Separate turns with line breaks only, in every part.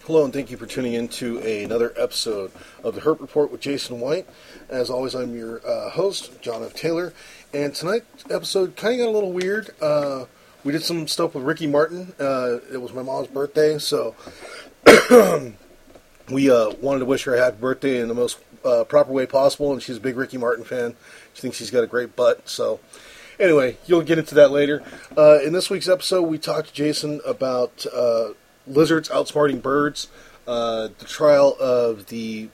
Hello, and thank you for tuning in to another episode of the Hurt Report with Jason White. As always, I'm your host, John F. Taylor, and tonight's episode kind of got a little weird. We did some stuff with Ricky Martin. It was my mom's birthday, so we wanted to wish her a happy birthday in the most proper way possible, and she's a big Ricky Martin fan. She thinks she's got a great butt, so anyway, you'll get into that later. In this week's episode, we talked to Jason about lizards outsmarting birds, the trial of the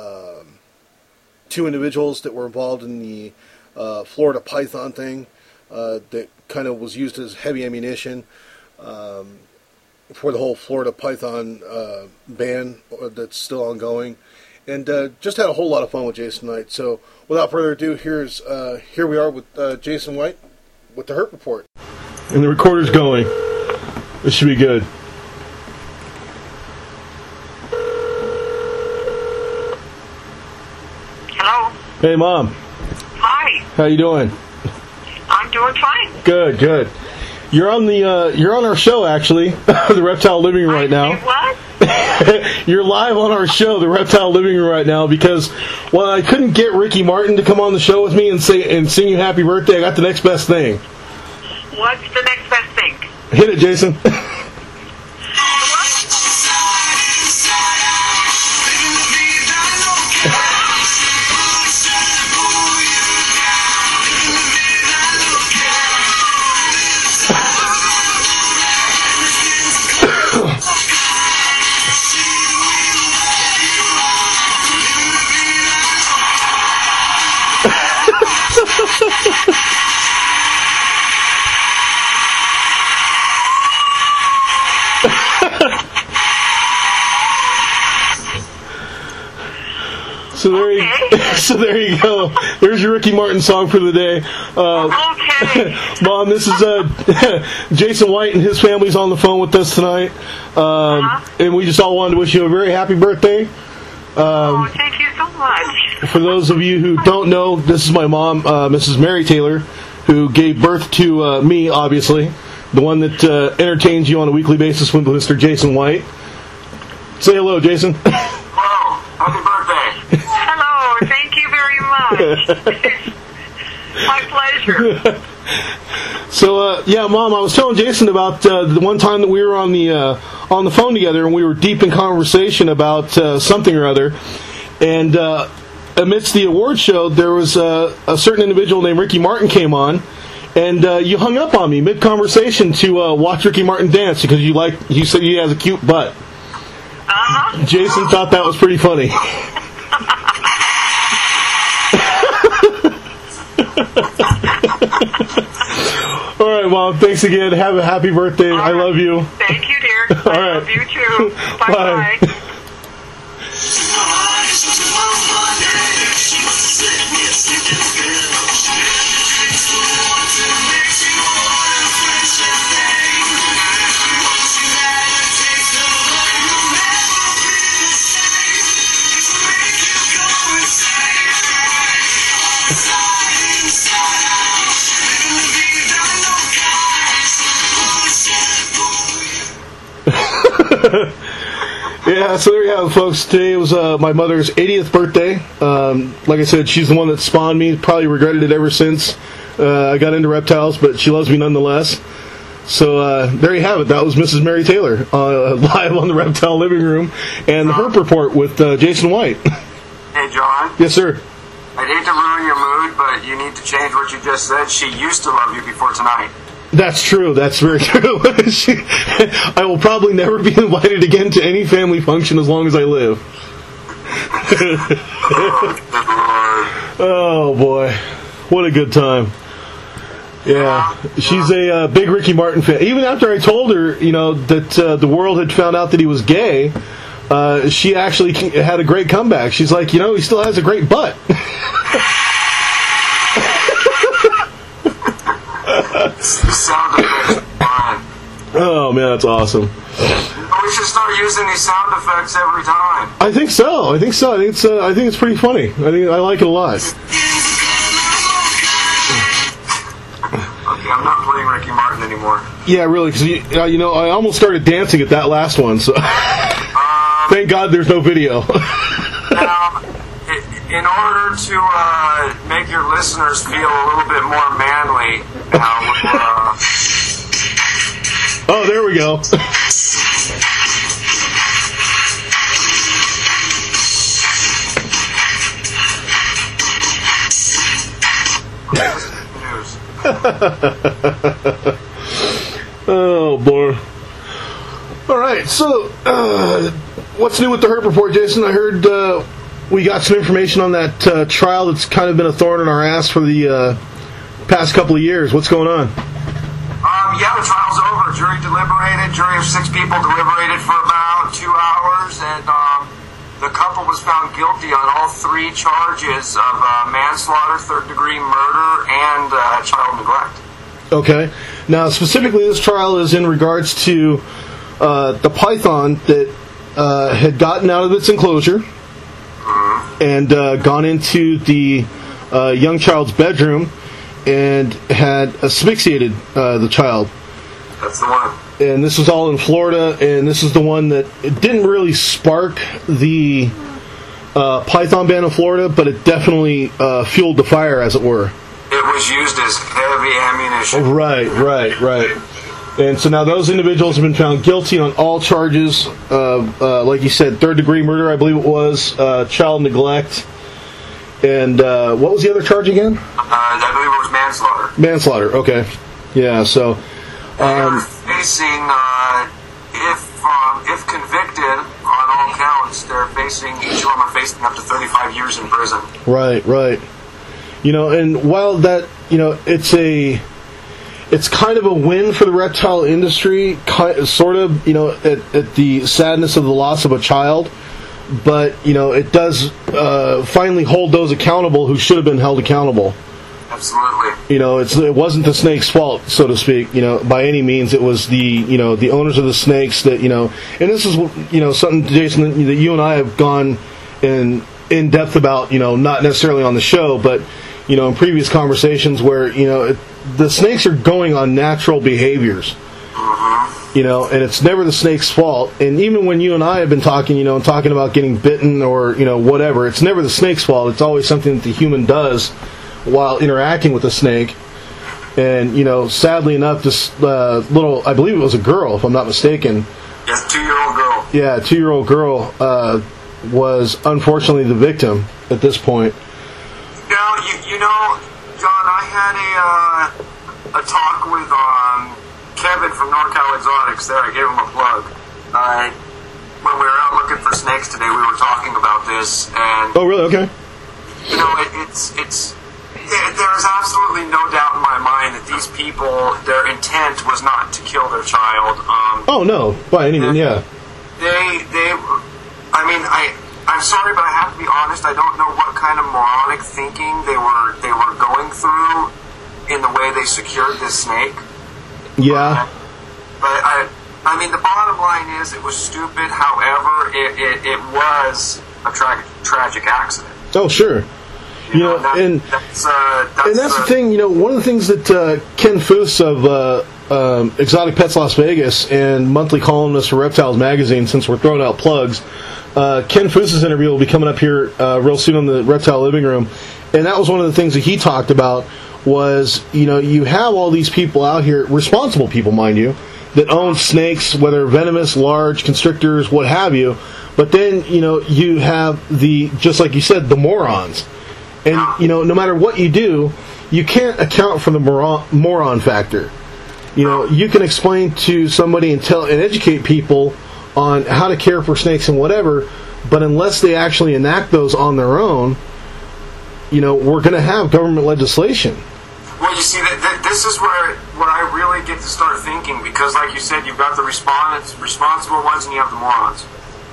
two individuals that were involved in the Florida python thing that kind of was used as heavy ammunition for the whole Florida python ban that's still ongoing, and just had a whole lot of fun with Jason tonight. So without further ado, here we are with Jason White with the Hurt Report.
And the recorder's going. This should be good.
Hello.
Hey, Mom.
Hi.
How you doing?
I'm doing fine.
Good, good. You're on our show, actually, the Reptile Living Room right now.
What?
You're live on our show, the Reptile Living Room right now, because while I couldn't get Ricky Martin to come on the show with me and sing you happy birthday, I got the next best thing.
What's the next best thing?
Hit it, Jason. So there you go. There's your Ricky Martin song for the day.
Okay.
Mom, this is Jason White and his family's on the phone with us tonight. And we just all wanted to wish you a very happy birthday.
Thank you so much.
For those of you who don't know, this is my mom, Mrs. Mary Taylor, who gave birth to me, obviously, the one that entertains you on a weekly basis with Mr. Jason White. Say hello, Jason.
Hello. Happy birthday.
Hello. Thank you very much. My pleasure.
So, yeah, Mom, I was telling Jason about the one time that we were on the phone together, and we were deep in conversation about something or other. And amidst the award show, there was a certain individual named Ricky Martin came on, and you hung up on me mid-conversation to watch Ricky Martin dance because you said he has a cute butt. Jason thought that was pretty funny. All right, Mom. Thanks again. Have a happy birthday. I love you.
Thank you, dear.
All
I
right.
love you too.
Bye.
Bye-bye.
Yeah, so there you have it, folks. Today was my mother's 80th birthday. Like I said, she's the one that spawned me. Probably regretted it ever since I got into reptiles, but she loves me nonetheless. So there you have it. That was Mrs. Mary Taylor, live on the Reptile Living Room, and the Herp Report with Jason White.
Hey, John.
Yes, sir.
I'd hate to ruin your mood, but you need to change what you just said. She used to love you before tonight.
That's true. That's very true. I will probably never be invited again to any family function as long as I live. Oh, boy. What a good time. Yeah. She's a big Ricky Martin fan. Even after I told her, that the world had found out that he was gay, she actually had a great comeback. She's like, he still has a great butt.
The sound effects are fine.
Oh, man, that's awesome.
We should start using these sound effects every time.
I think so. I think it's pretty funny. I like it a lot.
Okay, I'm not playing Ricky Martin anymore.
Yeah, really, because I almost started dancing at that last one. So. Thank God there's no video.
Now, in order to make your listeners feel a little bit more manly,
oh, there we go. Oh, boy. All right, so what's new with the Herb Report, Jason? I heard we got some information on that trial that's kind of been a thorn in our ass for the past couple of years. What's going on?
Yeah, the trial's over. Jury deliberated. Jury of 6 people deliberated for about 2 hours, and the couple was found guilty on all 3 charges of manslaughter, third-degree murder, and child neglect.
Okay. Now, specifically, this trial is in regards to the python that had gotten out of its enclosure and gone into the young child's bedroom and had asphyxiated the child.
That's the one.
And this was all in Florida, and this is the one that it didn't really spark the python ban in Florida, but it definitely fueled the fire, as it were.
It was used as heavy ammunition.
Right. And so now those individuals have been found guilty on all charges of, like you said, third-degree murder, I believe it was, child neglect, and what was the other charge again?
I believe it was manslaughter.
Manslaughter, okay. Yeah, so...
They're facing, if convicted on all counts, each of them are facing up to 35 years in prison.
Right. You know, and while that, you know, it's kind of a win for the reptile industry, sort of, you know, at the sadness of the loss of a child, but, you know, it does finally hold those accountable who should have been held accountable.
Absolutely.
You know, it wasn't the snake's fault, so to speak, you know, by any means. It was the owners of the snakes that, you know, and this is, you know, something, Jason, that you and I have gone in depth about, you know, not necessarily on the show, but, you know, in previous conversations where, you know, the snakes are going on natural behaviors. You know, and it's never the snake's fault. And even when you and I have been talking, you know, and talking about getting bitten or, you know, whatever, it's never the snake's fault. It's always something that the human does while interacting with the snake. And, you know, sadly enough, this little, I believe it was a girl, if I'm not mistaken.
Yes, 2-year-old girl.
Yeah, 2-year-old girl was unfortunately the victim at this point.
Now, you know, John, I had a talk with Kevin from NorCal Exotics there. I gave him a plug. When we were out looking for snakes today, we were talking about this. And,
oh, really? Okay.
You know, there's absolutely no doubt in my mind that these people, their intent was not to kill their child.
Oh, no. By any means, yeah.
I'm sorry, but I have to be honest. I don't know what kind of moronic thinking they were going through in the way they secured this snake.
Yeah.
But I mean, the bottom line is it was stupid. However, it was a tragic accident.
Oh, sure. You know, that's the thing. You know, one of the things that Ken Foose of Exotic Pets Las Vegas and monthly columnist for Reptiles Magazine, since we're throwing out plugs, Ken Foose's interview will be coming up here real soon on the Reptile Living Room, and that was one of the things that he talked about was, you know, you have all these people out here, responsible people, mind you, that own snakes, whether venomous, large, constrictors, what have you, but then, you know, you have just like you said, the morons. And, you know, no matter what you do, you can't account for the moron factor. You know, you can explain to somebody and educate people on how to care for snakes and whatever, but unless they actually enact those on their own, you know, we're going to have government legislation.
Well, you see, this is where I really get to start thinking, because like you said, you've got the responsible ones and you have the morons.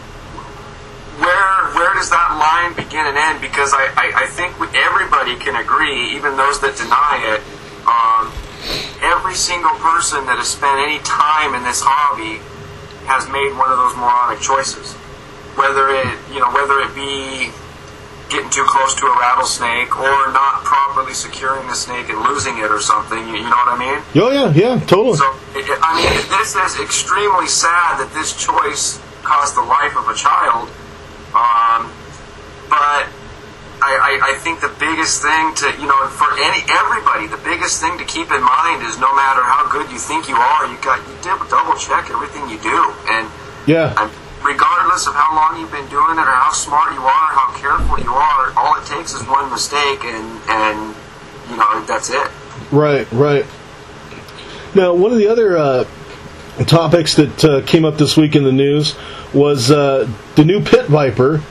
Where does that line begin and end? Because I think everybody can agree, even those that deny it, every single person that has spent any time in this hobby has made one of those moronic choices. Whether it be getting too close to a rattlesnake or not properly securing the snake and losing it or something, you know what I mean?
Oh, yeah, totally.
So, I mean, this is extremely sad that this choice cost the life of a child. But I think the biggest thing to, for everybody, the biggest thing to keep in mind is no matter how good you think you are, you double check everything you do. And regardless of how long you've been doing it or how smart you are, how careful you are, all it takes is one mistake and that's it.
Right. Now, one of the other topics that came up this week in the news was the new pit viper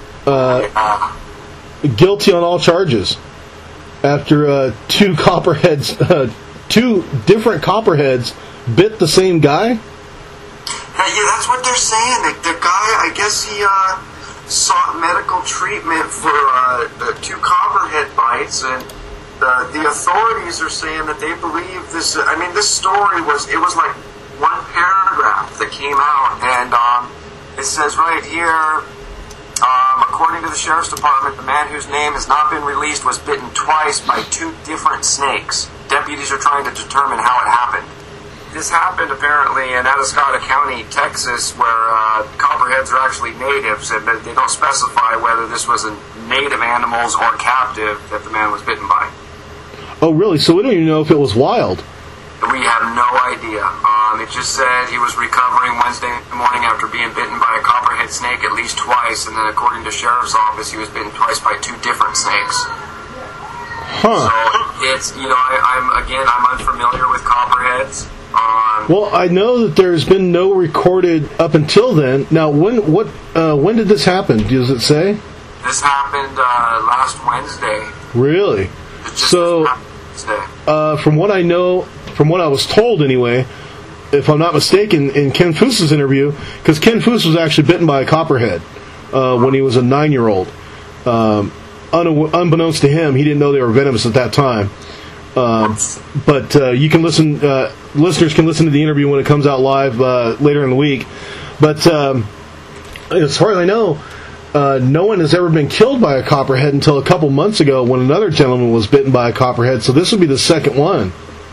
guilty on all charges after two different copperheads bit the same guy.
Yeah, that's what they're saying. The guy, I guess he sought medical treatment for two copperhead bites, and the authorities are saying that they believe this. I mean, this story was like one paragraph that came out, and it says right here, according to the sheriff's department, the man whose name has not been released was bitten twice by two different snakes. Deputies are trying to determine how it happened. This happened apparently in Atascocita County, Texas, where copperheads are actually natives, and they don't specify whether this was a native animals or captive that the man was bitten by.
Oh, really? So we don't even know if it was wild.
We have no idea. It just said he was recovering Wednesday morning after being bitten by a copperhead snake at least twice, and then according to sheriff's office, he was bitten twice by two different snakes.
Huh.
So it's, I'm unfamiliar with copperheads.
Well, I know that there's been no recorded up until then. Now, when did this happen? Does it say?
This happened last Wednesday.
Really? So, from what I know, from what I was told anyway, if I'm not mistaken, in Ken Foos's interview, because Ken Foos was actually bitten by a copperhead when he was a 9-year-old. Unbeknownst to him, he didn't know they were venomous at that time. But you can listen. Listeners can listen to the interview when it comes out live later in the week. But as far as I know, no one has ever been killed by a copperhead until a couple months ago when another gentleman was bitten by a copperhead. So this would be the second one.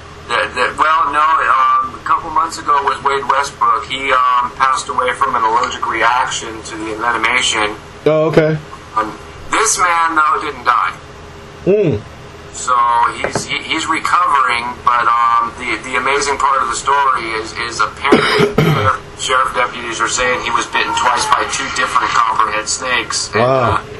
A couple months ago was Wade Westbrook. He passed away from an allergic reaction to the envenomation.
Oh, okay.
This man, though, didn't die. So he's recovering, but the amazing part of the story is apparently sheriff deputies are saying he was bitten twice by two different copperhead snakes.
Wow.
And,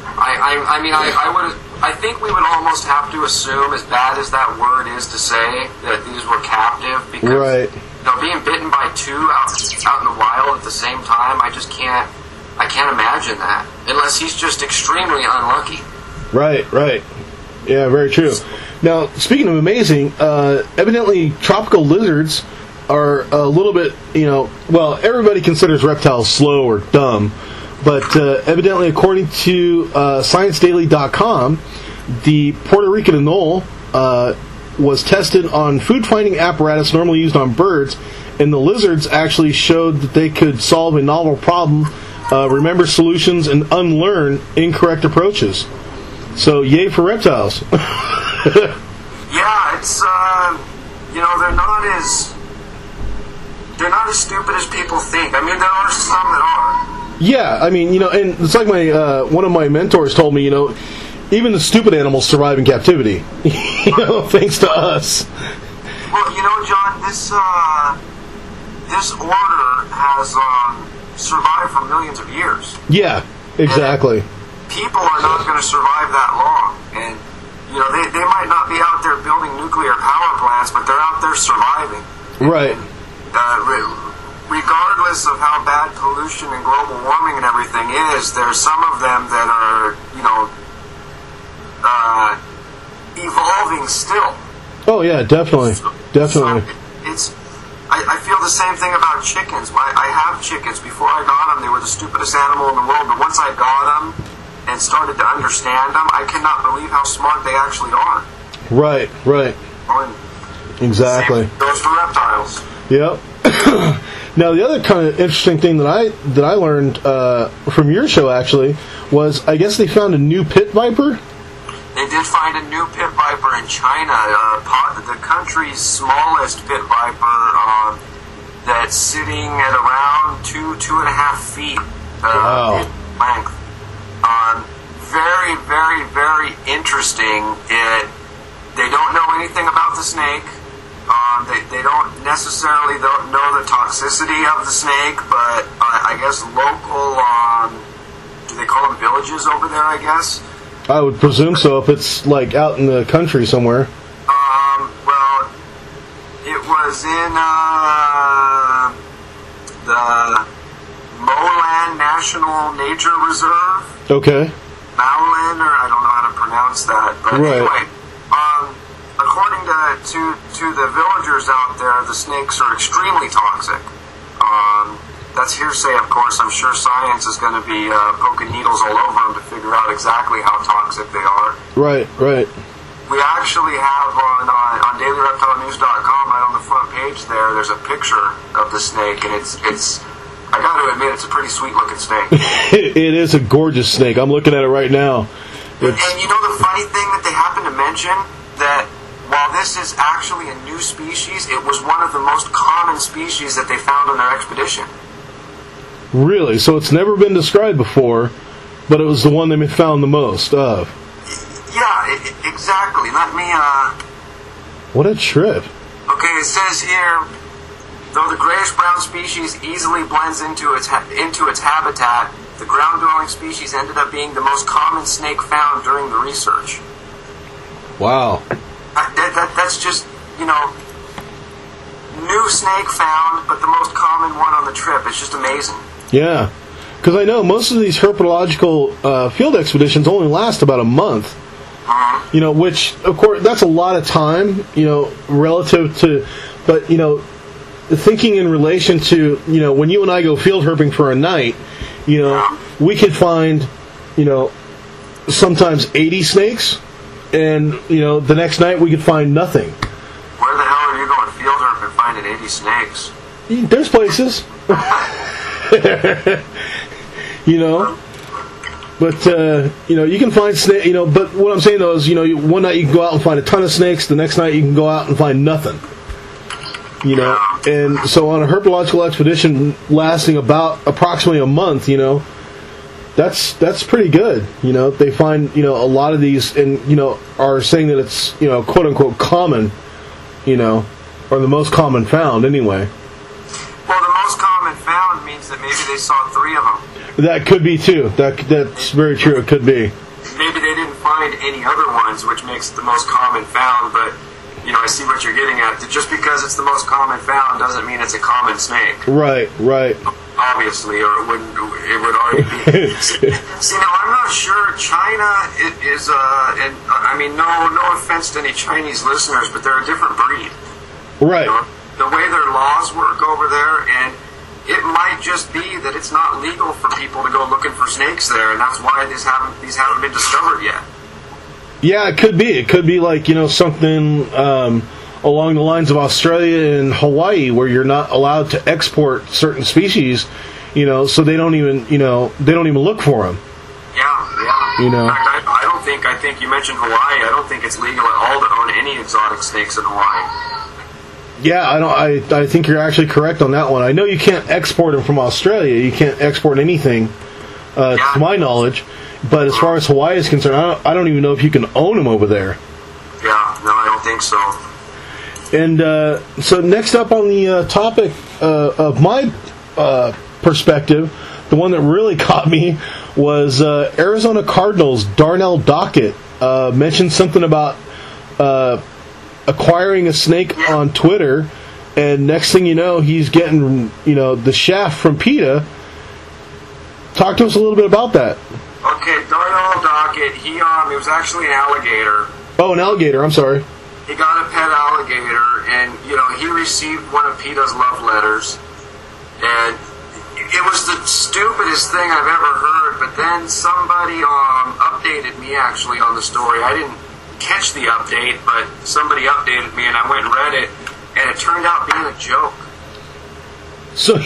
I think we would almost have to assume, as bad as that word is to say, that these were captive, because being bitten by two out in the wild at the same time, I can't imagine that, unless he's just extremely unlucky.
Right. Yeah, very true. Now, speaking of amazing, evidently tropical lizards are a little bit, everybody considers reptiles slow or dumb, but evidently, according to ScienceDaily.com, the Puerto Rican anole was tested on food-finding apparatus normally used on birds, and the lizards actually showed that they could solve a novel problem, remember solutions, and unlearn incorrect approaches. So, yay for reptiles.
Yeah, it's, they're not as stupid as people think. I mean, there are some that are.
Yeah, I mean, and it's like one of my mentors told me, even the stupid animals survive in captivity, thanks to us.
Well, John, this order has survived for millions of years.
Yeah, exactly.
And people are not going to survive that long, and they might not be out there building nuclear power plants, but they're out there surviving.
Right.
Regardless of how bad pollution and global warming and everything is, there's some of them that are, evolving still.
Oh yeah, definitely.
So I feel the same thing about chickens. I have chickens. Before I got them, they were the stupidest animal in the world, but once I got them and started to understand them, I cannot believe how smart they actually are.
Right. Exactly.
Same goes for reptiles.
Yep. Now, the other kind of interesting thing that I learned from your show actually was, I guess they found a new pit viper.
They did find a new pit viper in China. The country's smallest pit viper that's sitting at around 2.5 feet
Wow.
in length. Very, very, very interesting. They don't know anything about the snake. They don't necessarily know the toxicity of the snake, but I guess local, do they call them villages over there, I guess?
I would presume so if it's like out in the country somewhere.
Well, it was in the Molan National Nature Reserve.
Okay.
Molan, or I don't know how to pronounce that. But
Right.
anyway, according to the villagers out there, the snakes are extremely toxic. That's hearsay, of course. I'm sure science is going to be poking needles all over them to figure out exactly how toxic they are.
Right.
We actually have on DailyReptileNews.com, right on the front page there's a picture of the snake, and it's I got to admit, it's a pretty sweet looking snake.
It is a gorgeous snake. I'm looking at it right now.
And you know the funny thing that they happen to mention? That while this is actually a new species, it was one of the most common species that they found on their expedition.
Really? So it's never been described before, but it was the one they found the most of.
Yeah, exactly. Let me,
What a trip.
Okay, it says here, though the grayish-brown species easily blends into its habitat, the ground-dwelling species ended up being the most common snake found during the research.
Wow.
That's just, new snake found, but the most common one on the trip. It's just amazing.
Yeah. Because I know most of these herpetological field expeditions only last about a month.
Uh-huh.
Which, of course, that's a lot of time, relative to... But, thinking in relation to, when you and I go field herping for a night, we could find, sometimes 80 snakes, and, the next night we could find nothing.
Where the hell are you going field herping finding 80 snakes?
There's places. But, you can find snakes, but what I'm saying, though, is, one night you can go out and find a ton of snakes, the next night you can go out and find nothing. And so on a herpetological expedition lasting about approximately a month, that's pretty good. They find, a lot of these and, are saying that it's, quote unquote common, or the most common found anyway.
Well, the most common found means that maybe they saw 3 of them.
That could be too. That's very true. It could be.
Maybe they didn't find any other ones, which makes it the most common found, but I see what you're getting at. Just because it's the most common found doesn't mean it's a common snake.
Right.
Obviously, or it would already be. See, now I'm not sure. China is, and I mean, no offense to any Chinese listeners, but they're a different breed.
Right.
The way their laws work over there, and it might just be that it's not legal for people to go looking for snakes there, and that's why these haven't been discovered yet.
Yeah, it could be. It could be like, something along the lines of Australia and Hawaii, where you're not allowed to export certain species, so they don't even look for them.
Yeah. In fact, I think you mentioned Hawaii. I don't think it's legal at all to own any exotic snakes in Hawaii.
Yeah, I think you're actually correct on that one. I know you can't export them from Australia. You can't export anything, to my knowledge. But as far as Hawaii is concerned, I don't even know if you can own them over there.
Yeah, no, I don't think so.
And so next up on the topic of my perspective, the one that really caught me was Arizona Cardinals' Darnell Dockett mentioned something about acquiring a snake on Twitter, and next thing you know, he's getting the shaft from PETA. Talk to us a little bit about that.
Okay, Darnell Dockett, he was actually an alligator.
Oh, an alligator, I'm sorry.
He got a pet alligator, and, he received one of PETA's love letters, and it was the stupidest thing I've ever heard, but then somebody updated me, actually, on the story. I didn't catch the update, but somebody updated me, and I went and read it, and it turned out being a joke.
So,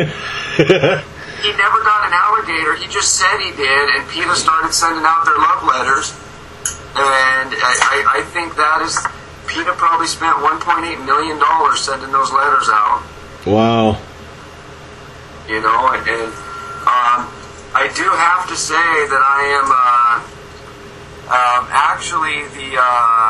He never got an alligator. He just said he did, and PETA started sending out their love letters. And I think that is... PETA probably spent $1.8 million sending those letters out.
Wow.
You know, and I do have to say that I am actually the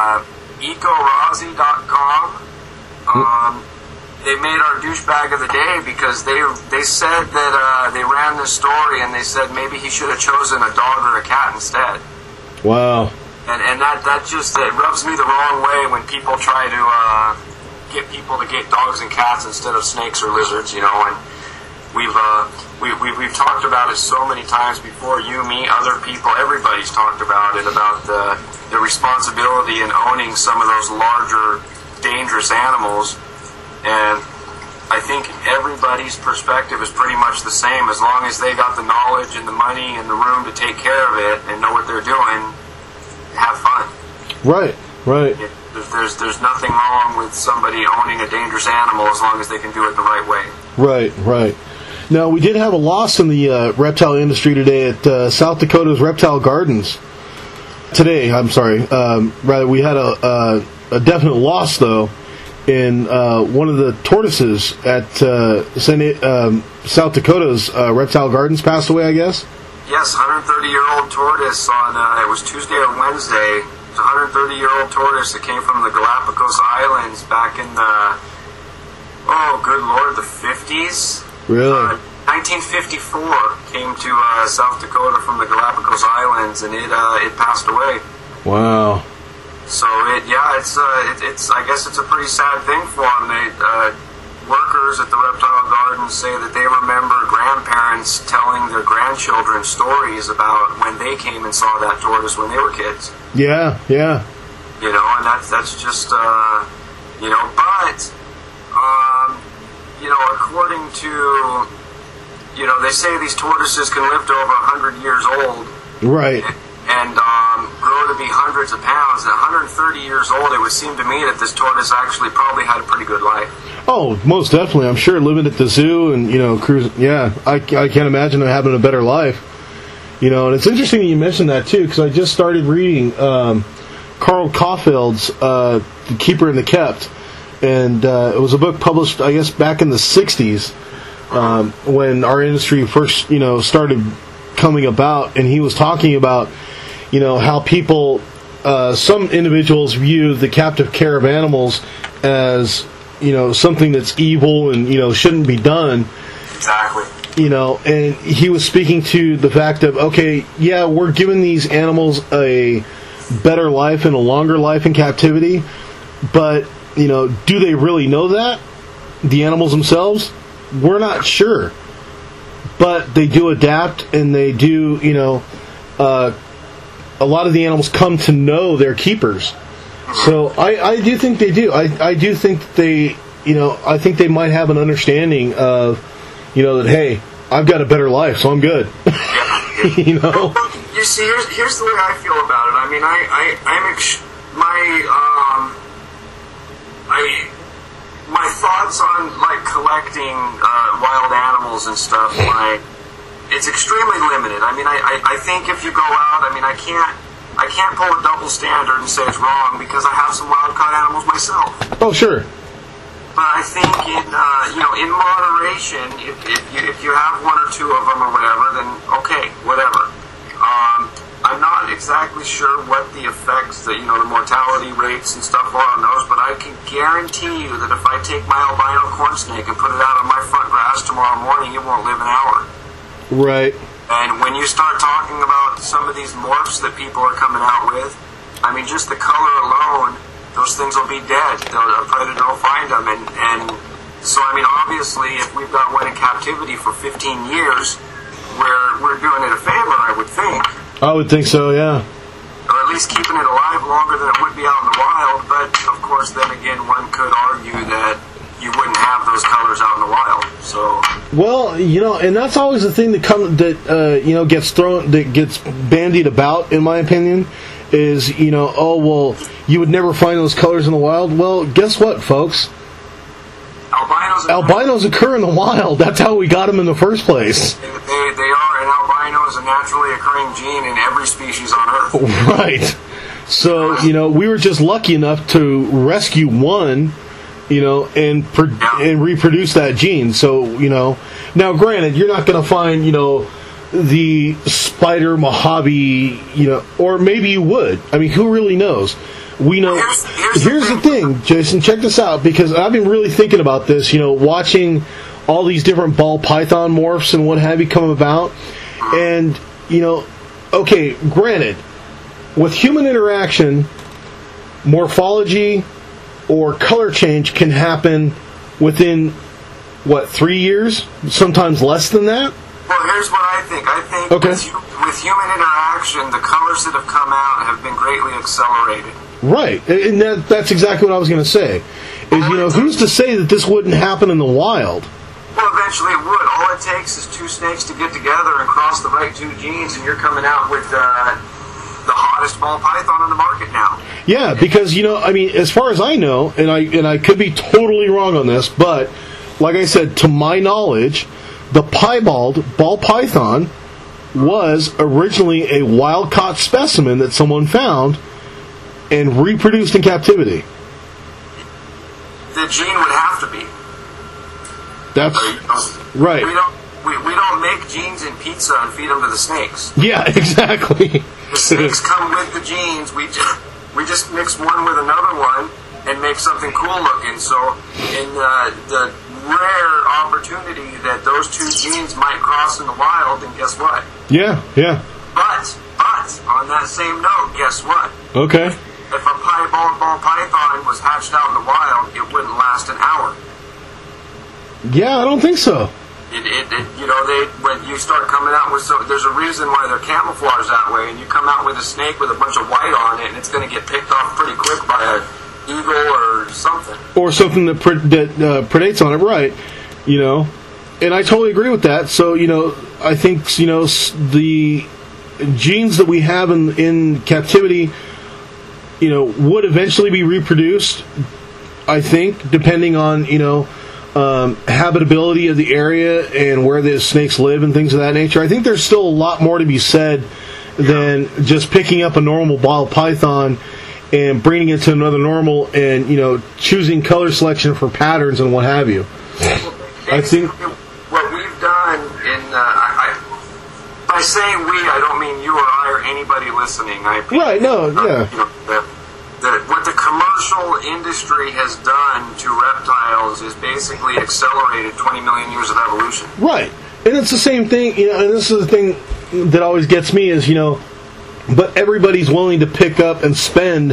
EcoRozzy.com. They made our douchebag of the day because they said that they ran this story and they said maybe he should have chosen a dog or a cat instead.
Wow.
And that just it rubs me the wrong way when people try to get people to get dogs and cats instead of snakes or lizards, you know. And we've talked about it so many times before. You, me, other people, everybody's talked about it, about the responsibility in owning some of those larger, dangerous animals. And I think everybody's perspective is pretty much the same. As long as they got the knowledge and the money and the room to take care of it and know what they're doing, have fun.
Right.
There's nothing wrong with somebody owning a dangerous animal as long as they can do it the right way.
Right. Now, we did have a loss in the reptile industry today at South Dakota's Reptile Gardens. Today, I'm sorry. Rather, we had a definite loss, though, in one of the tortoises at South Dakota's Reptile Gardens passed away, I guess?
Yes, 130-year-old tortoise on, it was Tuesday or Wednesday. It was a 130-year-old tortoise that came from the Galapagos Islands back in the, the 50s.
Really?
1954 came to South Dakota from the Galapagos Islands, and it passed away.
Wow.
So it's I guess it's a pretty sad thing for them. Workers at the reptile garden say that they remember grandparents telling their grandchildren stories about when they came and saw that tortoise when they were kids.
Yeah.
You know, and that's just you know, but you know, according to, you know, they say these tortoises can live to over 100 years old.
Right.
And grow to be hundreds of pounds. At 130 years old, it would seem to me that this tortoise actually probably had a pretty good life.
Oh, most definitely. I'm sure living at the zoo and, you know, cruising. Yeah, I can't imagine them having a better life. You know, and it's interesting that you mentioned that, too, because I just started reading Carl Caulfield's The Keeper and the Kept. And it was a book published, I guess, back in the 60s when our industry first, you know, started coming about. And he was talking about, you know, how people, some individuals view the captive care of animals as, you know, something that's evil and, you know, shouldn't be done.
Exactly.
You know, and he was speaking to the fact of, okay, yeah, we're giving these animals a better life and a longer life in captivity, but, you know, do they really know that? The animals themselves? We're not sure. But they do adapt, and they do, you know, a lot of the animals come to know their keepers. So I do think they do. I do think they, you know, I think they might have an understanding of, you know, that, hey, I've got a better life, so I'm good. You know?
You see, here's the way I feel about it. I mean, my thoughts on, like, collecting wild animals and stuff, like, it's extremely limited. I mean, I think if you go out, I mean, I can't pull a double standard and say it's wrong because I have some wild-caught animals myself.
Oh, sure.
But I think in moderation, if you have one or two of them or whatever, then okay, whatever. I'm not exactly sure what the effects, the mortality rates and stuff are on those, but I can guarantee you that if I take my albino corn snake and put it out on my front grass tomorrow morning, it won't live an hour.
Right.
And when you start talking about some of these morphs that people are coming out with, I mean, just the color alone, those things will be dead. A predator will find them. And so, I mean, obviously, if we've got one in captivity for 15 years, we're doing it a favor, I would think.
I would think so, yeah.
Or at least keeping it alive longer than it would be out in the wild. But, of course, then again, one could argue that you wouldn't have those colors out in the wild. So,
well, you know, and that's always the thing that gets bandied about, in my opinion, is, you know, oh, well, you would never find those colors in the wild. Well, guess what, folks? Albinos occur in the wild. That's how we got them in the first place.
They are, and albino is a naturally occurring gene in every species on Earth.
Right. So, you know, we were just lucky enough to rescue one and reproduce that gene. So, now granted, you're not going to find, the spider Mojave, or maybe you would. I mean, who really knows? We know. Here's the thing, Jason, check this out, because I've been really thinking about this, watching all these different ball python morphs and what have you come about. And, okay, granted, with human interaction, morphology or color change can happen within, 3 years? Sometimes less than that?
Well, here's what I think. I think with human interaction, the colors that have come out have been greatly accelerated.
Right, and that's exactly what I was going to say. Is, who's to say that this wouldn't happen in the wild?
Well, eventually it would. All it takes is two snakes to get together and cross the right two genes, and you're coming out with the hottest ball python on the market now.
Yeah, because, as far as I know, and I could be totally wrong on this, but, like I said, to my knowledge, the piebald ball python was originally a wild-caught specimen that someone found and reproduced in captivity.
The gene would have to be.
That's right.
We don't make genes in pizza and feed them to the snakes.
Yeah, exactly.
The snakes come with the genes. We just mix one with another one and make something cool looking. So in the rare opportunity that those two genes might cross in the wild, then guess what?
Yeah.
But on that same note, guess what?
Okay.
If a piebald ball python was hatched out in the wild, it wouldn't last an hour.
Yeah, I don't think so.
When you start coming out with there's a reason why they're camouflaged that way, and you come out with a snake with a bunch of white on it, and it's going to get picked off pretty quick by an eagle or something. Or something
that predates on it, right? And I totally agree with that. So, I think, the genes that we have in captivity, would eventually be reproduced, I think, depending on, habitability of the area and where the snakes live and things of that nature. I think there's still a lot more to be said than just picking up a normal ball python and bringing it to another normal and, choosing color selection for patterns and what have you.
I think what we've done by saying we, I don't mean you or I or anybody listening. What the commercial industry has done to reptiles is basically accelerated 20 million years of evolution.
Right. And it's the same thing, and this is the thing that always gets me is, but everybody's willing to pick up and spend,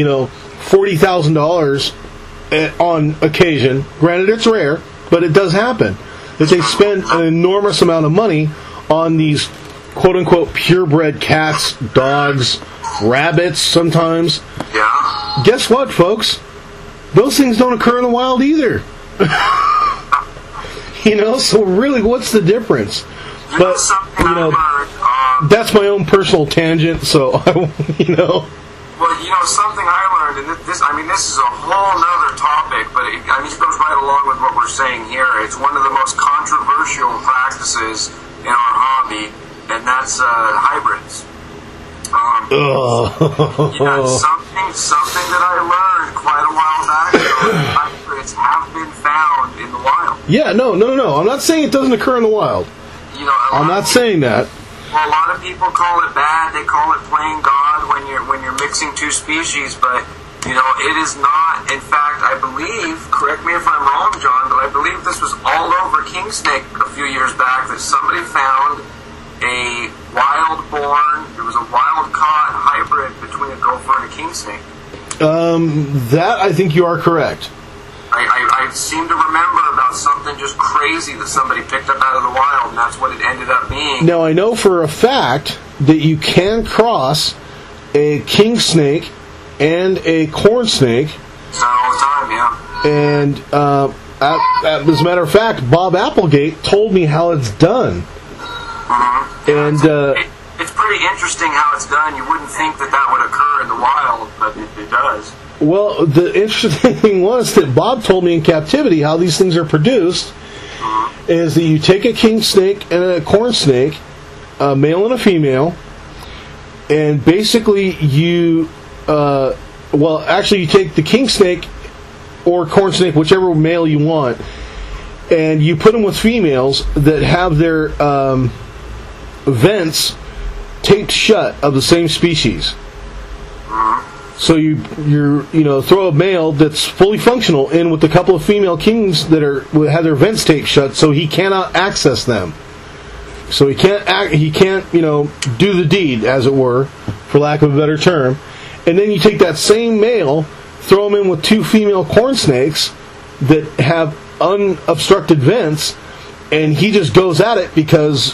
$40,000 on occasion. Granted, it's rare, but it does happen. That they spend an enormous amount of money on these quote-unquote purebred cats, dogs, rabbits sometimes.
Yeah.
Guess what, folks? Those things don't occur in the wild either. So really, what's the difference? But, that's my own personal tangent, so,
Well, something I learned, and this is a whole nother topic, but it goes right along with what we're saying here. It's one of the most controversial practices in our hobby, and that's hybrids. Something that I learned quite a while back ago, hybrids have been found in the wild.
Yeah, no. I'm not saying it doesn't occur in the wild. I'm not saying that.
Well, a lot of people call it bad. They call it playing God when you're mixing two species, but it is not. In fact, I believe, correct me if I'm wrong, John, but I believe this was all over king snake a few years back that somebody found a wild-born, it was a wild-caught hybrid between a gopher and a king snake.
That I think you are correct.
I seem to remember about something just crazy that somebody picked up out of the wild, and that's what it ended up being.
Now, I know for a fact that you can cross a king snake and a corn snake.
It's done all the time, yeah.
And as a matter of fact, Bob Applegate told me how it's done.
Mm-hmm.
And
it's pretty interesting how it's done. You wouldn't think that would occur in the wild, but it does.
Well, the interesting thing was that Bob told me in captivity how these things are produced is that you take a king snake and a corn snake, a male and a female, and basically you take the king snake or corn snake, whichever male you want, and you put them with females that have their vents taped shut of the same species. So you throw a male that's fully functional in with a couple of female kings that have their vents taped shut, so he cannot access them. So he can't do the deed, as it were, for lack of a better term. And then you take that same male, throw him in with two female corn snakes that have unobstructed vents, and he just goes at it because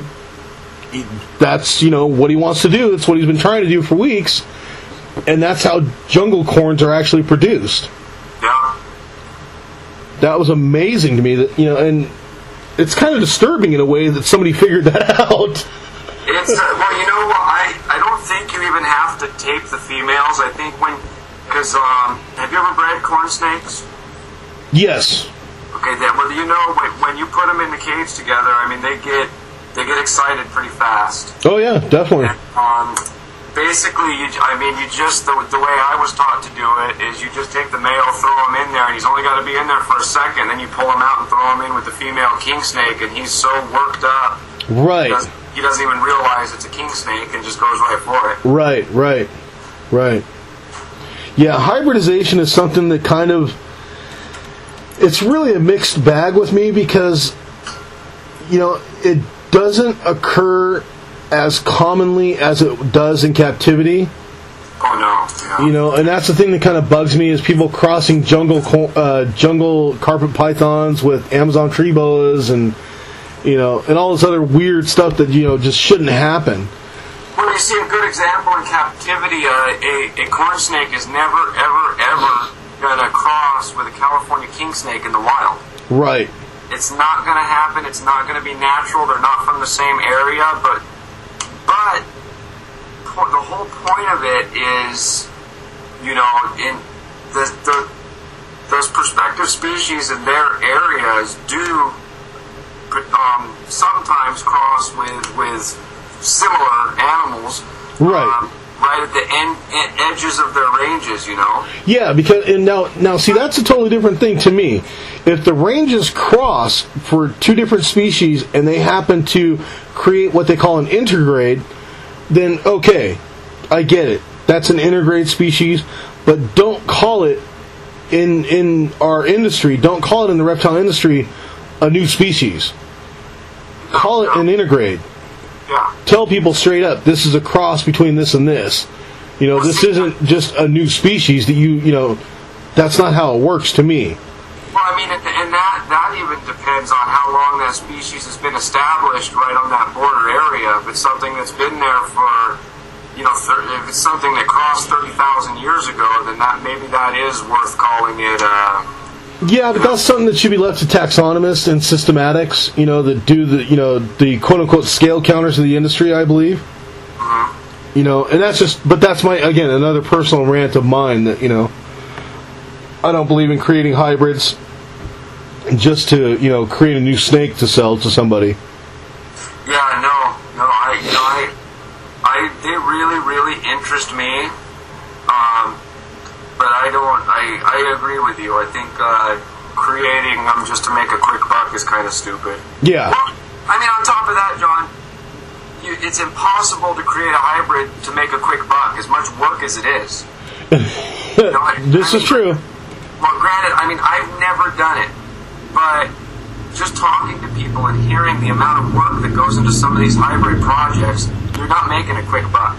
that's what he wants to do. It's what he's been trying to do for weeks, and that's how jungle corns are actually produced.
Yeah.
That was amazing to me. That and it's kind of disturbing in a way that somebody figured that out.
It's I don't think you even have to tape the females. I think because have you ever bred corn snakes?
Yes.
Okay, when you put them in the cage together, I mean they get excited pretty fast.
Oh yeah, definitely.
And, basically, the way I was taught to do it is you just take the male, throw him in there, and he's only got to be in there for a second. Then you pull him out and throw him in with the female king snake, and he's so worked up.
Right.
He doesn't even realize it's a king snake and just goes right for it.
Right. Yeah, hybridization is something that it's really a mixed bag with me because, it doesn't occur as commonly as it does in captivity.
Oh no! Yeah.
And that's the thing that kind of bugs me is people crossing jungle carpet pythons with Amazon tree boas and all this other weird stuff that just shouldn't happen.
Well, you see a good example in captivity. A corn snake is never, ever gonna cross with a California king snake in the wild.
Right.
It's not gonna happen. It's not gonna be natural. They're not from the same area, but the whole point of it is, in those prospective species in their areas do sometimes cross with similar animals,
right?
Right at the edges of their ranges,
Yeah, because now see that's a totally different thing to me. If the ranges cross for two different species and they happen to create what they call an intergrade, then okay, I get it. That's an intergrade species, but don't call it in our industry. Don't call it in the reptile industry a new species. Call it an intergrade.
Yeah.
Tell people straight up, this is a cross between this and this. This isn't just a new species that that's not how it works to me.
Well, I mean, and that even depends on how long that species has been established right on that border area. If it's something that's been there for, if it's something that crossed 30,000 years ago, then maybe that is worth calling it
Yeah, but that's something that should be left to taxonomists and systematics, that do the quote-unquote scale counters of the industry, I believe.
Mm-hmm.
And that's another personal rant of mine that, I don't believe in creating hybrids just to, create a new snake to sell to somebody.
Yeah, no, they really, really interest me. But I agree with you. I think creating them just to make a quick buck is kind of stupid.
Yeah.
Well, I mean, on top of that, John, it's impossible to create a hybrid to make a quick buck, as much work as it is.
This is true.
Well, granted, I've never done it, but just talking to people and hearing the amount of work that goes into some of these hybrid projects, you're not making a quick buck.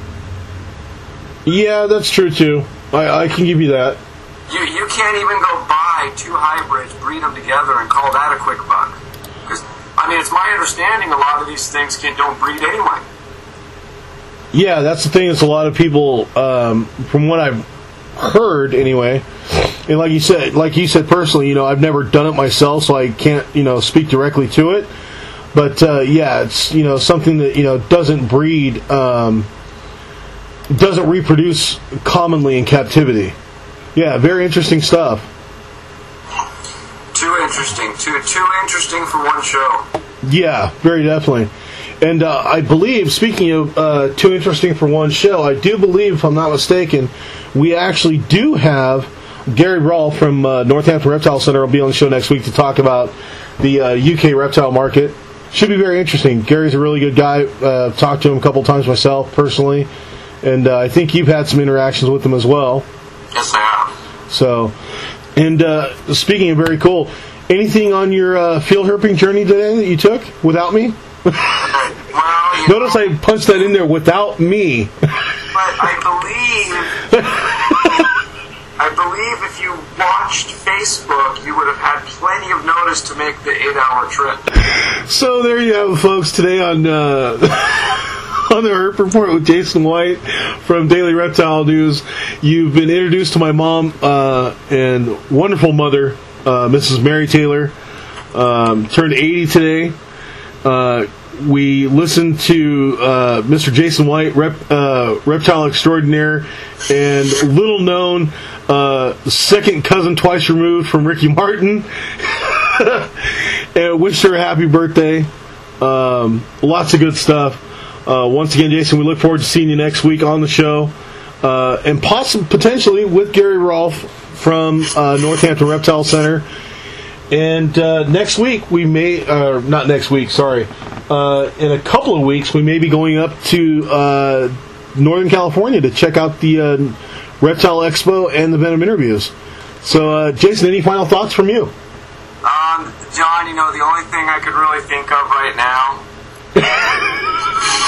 Yeah, that's true too. I can give you that.
You can't even go buy two hybrids, breed them together, and call that a quick buck. Because, it's my understanding a lot of these things don't breed anyway.
Yeah, that's the thing. It's a lot of people, from what I've heard anyway, and like you said personally, I've never done it myself, so I can't, speak directly to it. But yeah, it's something that doesn't breed. Doesn't reproduce commonly in captivity. Yeah, very interesting stuff.
Too interesting. Too interesting for one show.
Yeah, very definitely. And I believe, speaking of too interesting for one show, I do believe, if I'm not mistaken, we actually do have Gary Rolfe from Northampton Reptile Center will be on the show next week to talk about the UK reptile market. Should be very interesting. Gary's a really good guy. Talked to him a couple times myself personally, and I think you've had some interactions with him as well.
Yes, I have.
So, and speaking of very cool, anything on your field herping journey today that you took without me?
Well,
Notice I punched that in there, without me.
But I believe if you watched Facebook, you would have had plenty of notice to make the 8-hour trip.
So there you have it, folks, today on on the Herp Report with Jason White from Daily Reptile News. You've been introduced to my mom and wonderful mother, Mrs. Mary Taylor. Turned 80 today. We listened to Mr. Jason White, reptile extraordinaire, and little known second cousin twice removed from Ricky Martin. And wished her a happy birthday. Lots of good stuff. Once again, Jason, we look forward to seeing you next week on the show, and potentially with Gary Rolfe from Northampton Reptile Center. And next week, we may, not next week, sorry, in a couple of weeks, we may be going up to Northern California to check out the Reptile Expo and the Venom interviews. So, Jason, any final thoughts from you?
John, the only thing I could really think of right now